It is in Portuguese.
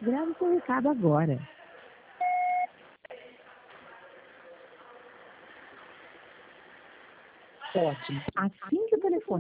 Grave seu recado agora. Ótimo. Assim que o telefone